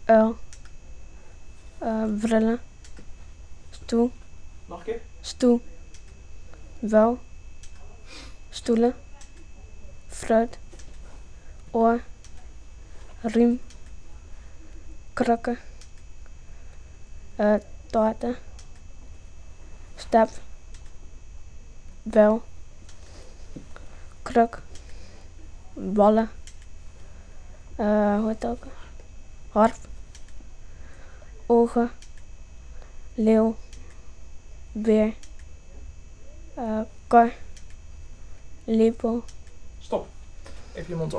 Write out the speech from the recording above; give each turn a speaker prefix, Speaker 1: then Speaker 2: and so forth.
Speaker 1: uil, brillen, stoel,
Speaker 2: Nog een keer?
Speaker 1: stoel, wel, stoelen, fruit, oor, riem, krakken, taarten, step, wel, kruk, ballen, hoe heet het ook? Harp, ogen, leeuw, beer, kar, lepel.
Speaker 2: Stop. Even je mond